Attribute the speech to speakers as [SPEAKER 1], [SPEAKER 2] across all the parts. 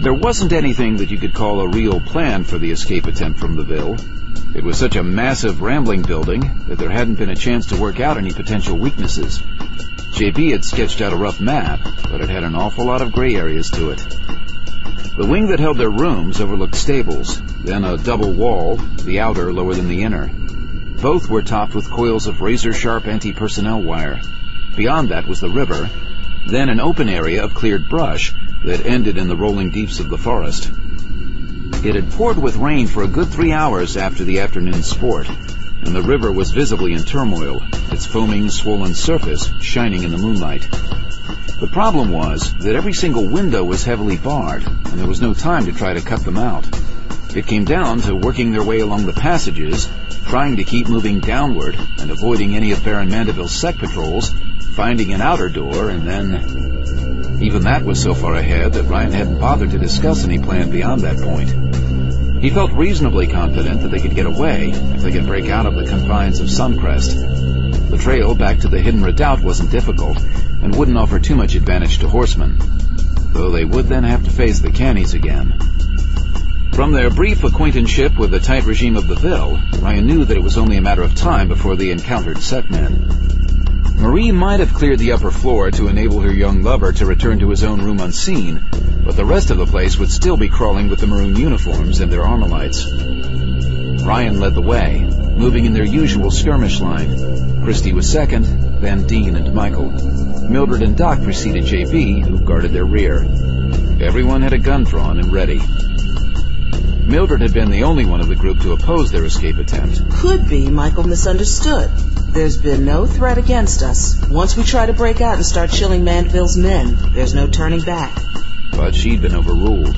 [SPEAKER 1] There wasn't anything that you could call a real plan for the escape attempt from the Ville. It was such a massive, rambling building that there hadn't been a chance to work out any potential weaknesses. JB had sketched out a rough map, but it had an awful lot of gray areas to it. The wing that held their rooms overlooked stables, then a double wall, the outer lower than the inner. Both were topped with coils of razor-sharp anti-personnel wire. Beyond that was the river, then an open area of cleared brush that ended in the rolling deeps of the forest. It had poured with rain for a good 3 hours after the afternoon sport, and the river was visibly in turmoil, its foaming, swollen surface shining in the moonlight. The problem was that every single window was heavily barred, and there was no time to try to cut them out. It came down to working their way along the passages, trying to keep moving downward and avoiding any of Baron Mandeville's sec patrols, finding an outer door, and then... Even that was so far ahead that Ryan hadn't bothered to discuss any plan beyond that point. He felt reasonably confident that they could get away if they could break out of the confines of Suncrest. The trail back to the hidden redoubt wasn't difficult and wouldn't offer too much advantage to horsemen, though they would then have to face the Cannies again. From their brief acquaintanceship with the tight regime of the Ville, Ryan knew that it was only a matter of time before they encountered sec men. Marie might have cleared the upper floor to enable her young lover to return to his own room unseen, but the rest of the place would still be crawling with the maroon uniforms and their armor-lights. Ryan led the way, moving in their usual skirmish line. Christy was second, then Dean and Michael. Mildred and Doc preceded JB, who guarded their rear. Everyone had a gun drawn and ready. Mildred had been the only one of the group to oppose their escape attempt.
[SPEAKER 2] Could be Michael misunderstood. There's been no threat against us. Once we try to break out and start chilling Mandeville's men, there's no turning back.
[SPEAKER 1] But she'd been overruled.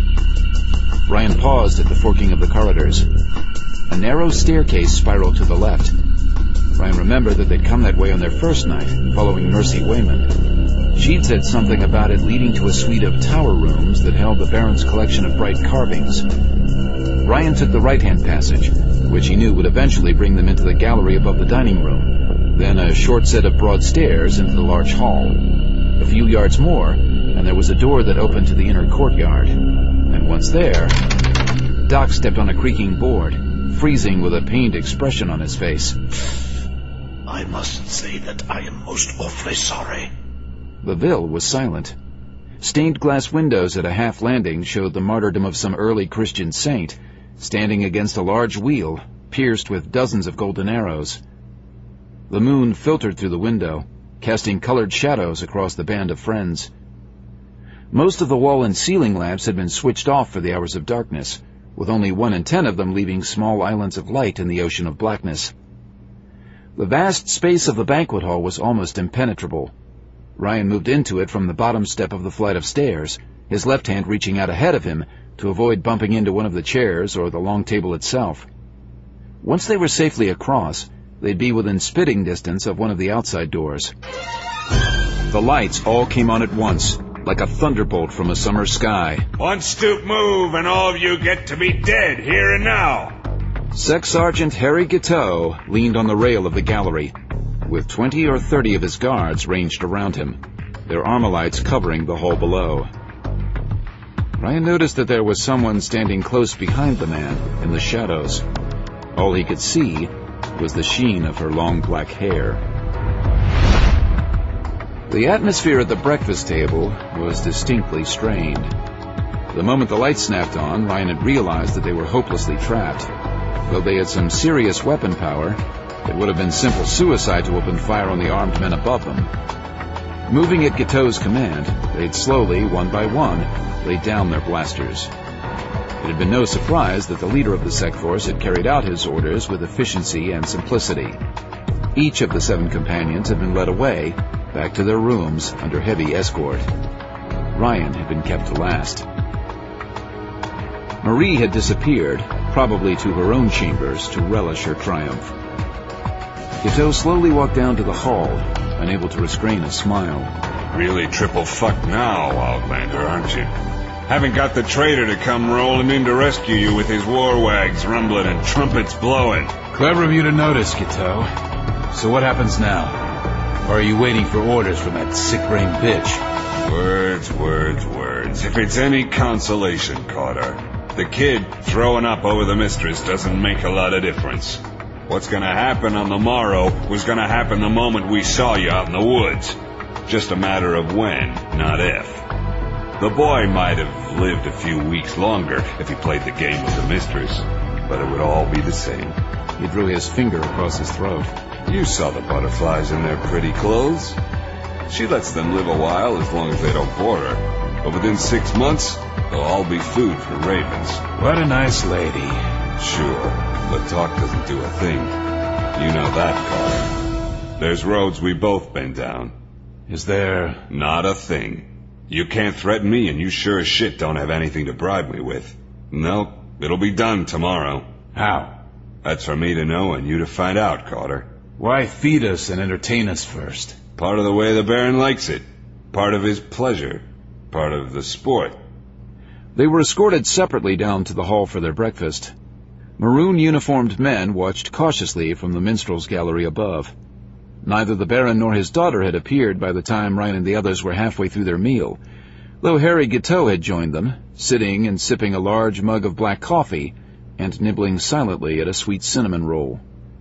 [SPEAKER 1] Ryan paused at the forking of the corridors. A narrow staircase spiraled to the left. Ryan remembered that they'd come that way on their first night, following Mercy Wayman. She'd said something about it leading to a suite of tower rooms that held the Baron's collection of bright carvings. Ryan took the right-hand passage, which he knew would eventually bring them into the gallery above the dining room, then a short set of broad stairs into the large hall. A few yards more, and there was a door that opened to the inner courtyard. And once there, Doc stepped on a creaking board, freezing with a pained expression on his face.
[SPEAKER 3] I must say that I am most awfully sorry.
[SPEAKER 1] The Ville was silent. Stained glass windows at a half landing showed the martyrdom of some early Christian saint, standing against a large wheel, pierced with dozens of golden arrows. The moon filtered through the window, casting colored shadows across the band of friends. Most of the wall and ceiling lamps had been switched off for the hours of darkness, with only 1 in 10 of them leaving small islands of light in the ocean of blackness. The vast space of the banquet hall was almost impenetrable. Ryan moved into it from the bottom step of the flight of stairs, his left hand reaching out ahead of him to avoid bumping into one of the chairs or the long table itself. Once they were safely across, they'd be within spitting distance of one of the outside doors. The lights all came on at once, like a thunderbolt from a summer sky.
[SPEAKER 4] One stoop move and all of you get to be dead here and now.
[SPEAKER 1] Sec Sergeant Harry Guiteau leaned on the rail of the gallery, with 20 or 30 of his guards ranged around him, their armor-lights covering the hall below. Ryan noticed that there was someone standing close behind the man, in the shadows. All he could see was the sheen of her long black hair. The atmosphere at the breakfast table was distinctly strained. The moment the lights snapped on, Ryan had realized that they were hopelessly trapped. Though they had some serious weapon power, it would have been simple suicide to open fire on the armed men above them. Moving at Guiteau's command, they'd slowly, one by one, lay down their blasters. It had been no surprise that the leader of the sec force had carried out his orders with efficiency and simplicity. Each of the 7 companions had been led away, back to their rooms under heavy escort. Ryan had been kept to last. Marie had disappeared, probably to her own chambers to relish her triumph. Guiteau slowly walked down to the hall, unable to restrain a smile.
[SPEAKER 4] Really triple fucked now, Outlander, aren't you? Haven't got the traitor to come rolling in to rescue you with his war wags rumbling and trumpets blowing.
[SPEAKER 5] Clever of you to notice, Guiteau. So what happens now? Or are you waiting for orders from that sick-brain bitch?
[SPEAKER 4] Words, words, words. If it's any consolation, Carter, the kid throwing up over the mistress doesn't make a lot of difference. What's gonna happen on the morrow was gonna happen the moment we saw you out in the woods. Just a matter of when, not if. The boy might have lived a few weeks longer if he played the game with the mistress, but it would all be the same.
[SPEAKER 1] He drew his finger across his throat.
[SPEAKER 4] You saw the butterflies in their pretty clothes. She lets them live a while as long as they don't bore her. But within 6 months, they'll all be food for ravens.
[SPEAKER 5] What a nice lady.
[SPEAKER 4] Sure, but talk doesn't do a thing. You know that, Carter. There's roads we've both been down.
[SPEAKER 5] Is there...
[SPEAKER 4] Not a thing. You can't threaten me, and you sure as shit don't have anything to bribe me with. Nope, it'll be done tomorrow.
[SPEAKER 5] How?
[SPEAKER 4] That's for me to know and you to find out, Carter.
[SPEAKER 5] Why feed us and entertain us first?
[SPEAKER 4] Part of the way the Baron likes it. Part of his pleasure. Part of the sport.
[SPEAKER 1] They were escorted separately down to the hall for their breakfast. Maroon-uniformed men watched cautiously from the minstrel's gallery above. Neither the Baron nor his daughter had appeared by the time Ryan and the others were halfway through their meal, though Harry Guiteau had joined them, sitting and sipping a large mug of black coffee and nibbling silently at a sweet cinnamon roll.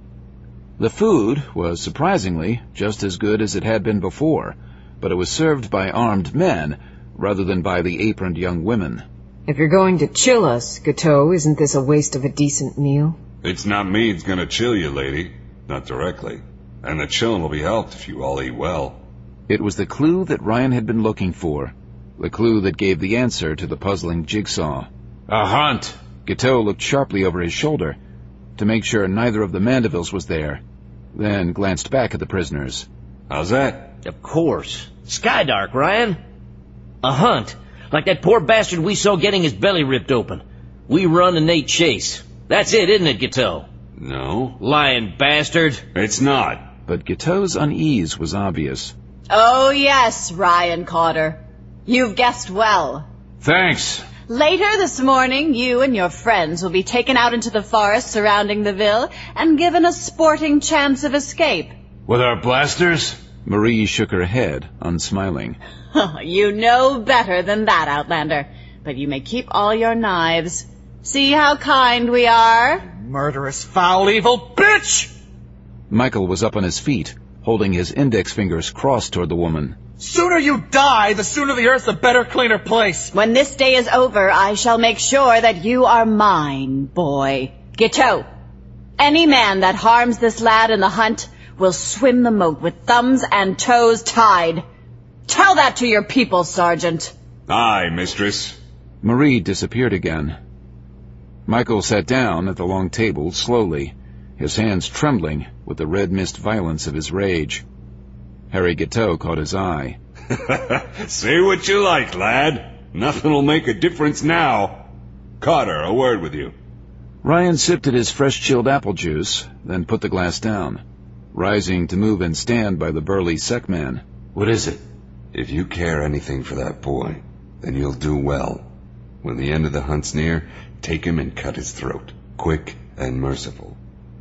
[SPEAKER 1] The food was surprisingly just as good as it had been before, but it was served by armed men rather than by the aproned young women.
[SPEAKER 6] If you're going to chill us, Guiteau, isn't this a waste of a decent meal?
[SPEAKER 4] It's not me that's gonna chill you, lady. Not directly. And the chillin' will be helped if you all eat well.
[SPEAKER 1] It was the clue that Ryan had been looking for, the clue that gave the answer to the puzzling jigsaw.
[SPEAKER 5] A hunt!
[SPEAKER 1] Guiteau looked sharply over his shoulder to make sure neither of the Mandevilles was there, then glanced back at the prisoners.
[SPEAKER 4] How's that?
[SPEAKER 7] Of course. Skydark, Ryan. A hunt. Like that poor bastard we saw getting his belly ripped open. We run and they chase. That's it, isn't it, Guiteau?
[SPEAKER 4] No.
[SPEAKER 7] Lying bastard.
[SPEAKER 4] It's not.
[SPEAKER 1] But Guiteau's unease was obvious.
[SPEAKER 8] Oh yes, Ryan Carter. You've guessed well.
[SPEAKER 5] Thanks.
[SPEAKER 8] Later this morning, you and your friends will be taken out into the forest surrounding the Ville and given a sporting chance of escape.
[SPEAKER 5] With our blasters?
[SPEAKER 1] Marie shook her head, unsmiling.
[SPEAKER 8] You know better than that, Outlander. But you may keep all your knives. See how kind we are?
[SPEAKER 9] Murderous, foul, evil bitch!
[SPEAKER 1] Michael was up on his feet, holding his index fingers crossed toward the woman.
[SPEAKER 9] Sooner you die, the sooner the Earth's a better, cleaner place.
[SPEAKER 8] When this day is over, I shall make sure that you are mine, boy. Guiteau, any man that harms this lad in the hunt will swim the moat with thumbs and toes tied. Tell that to your people, Sergeant.
[SPEAKER 4] Aye, mistress.
[SPEAKER 1] Marie disappeared again. Michael sat down at the long table slowly, his hands trembling with the red mist violence of his rage. Harry Guiteau caught his eye.
[SPEAKER 4] Say what you like, lad. Nothing'll make a difference now. Carter, a word with you.
[SPEAKER 1] Ryan sipped at his fresh-chilled apple juice, then put the glass down, rising to move and stand by the burly sec man.
[SPEAKER 5] What is it?
[SPEAKER 4] If you care anything for that boy, then you'll do well. When the end of the hunt's near, take him and cut his throat. Quick and merciful.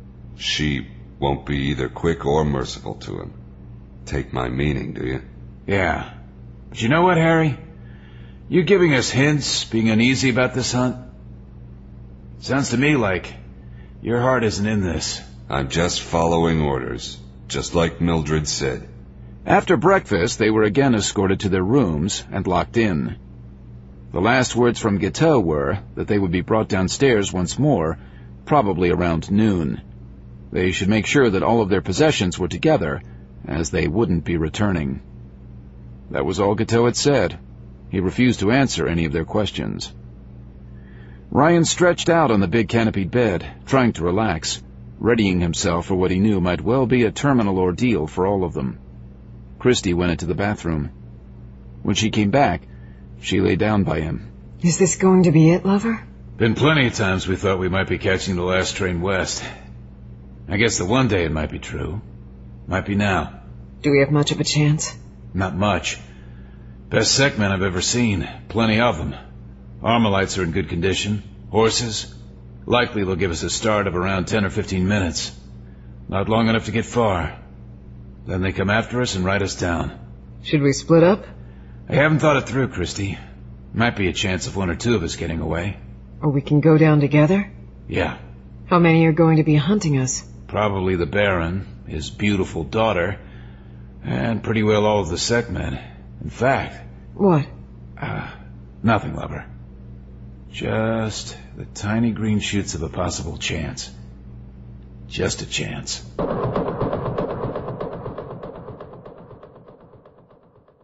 [SPEAKER 4] She won't be either quick or merciful to him. Take my meaning, do you?
[SPEAKER 5] Yeah. But you know what, Harry? You giving us hints, being uneasy about this hunt? Sounds to me like your heart isn't in this.
[SPEAKER 4] I'm just following orders, just like Mildred said.
[SPEAKER 1] After breakfast, they were again escorted to their rooms and locked in. The last words from Guiteau were that they would be brought downstairs once more, probably around noon. They should make sure that all of their possessions were together, as they wouldn't be returning. That was all Guiteau had said. He refused to answer any of their questions. Ryan stretched out on the big canopied bed, trying to relax, readying himself for what he knew might well be a terminal ordeal for all of them. Christy went into the bathroom. When she came back, she lay down by him.
[SPEAKER 6] Is this going to be it, lover?
[SPEAKER 5] Been plenty of times we thought we might be catching the last train west. I guess the one day it might be true. Might be now.
[SPEAKER 6] Do we have much of a chance?
[SPEAKER 5] Not much. Best secmen I've ever seen. Plenty of them. Armalites are in good condition. Horses. Likely they'll give us a start of around 10 or 15 minutes. Not long enough to get far. Then they come after us and ride us down.
[SPEAKER 6] Should we split up?
[SPEAKER 5] I haven't thought it through, Christy. Might be a chance of one or two of us getting away.
[SPEAKER 6] Or we can go down together?
[SPEAKER 5] Yeah.
[SPEAKER 6] How many are going to be hunting us?
[SPEAKER 5] Probably the Baron, his beautiful daughter, and pretty well all of the Sekmen. In fact...
[SPEAKER 6] What?
[SPEAKER 5] Nothing, lover. Just the tiny green shoots of a possible chance. Just a chance.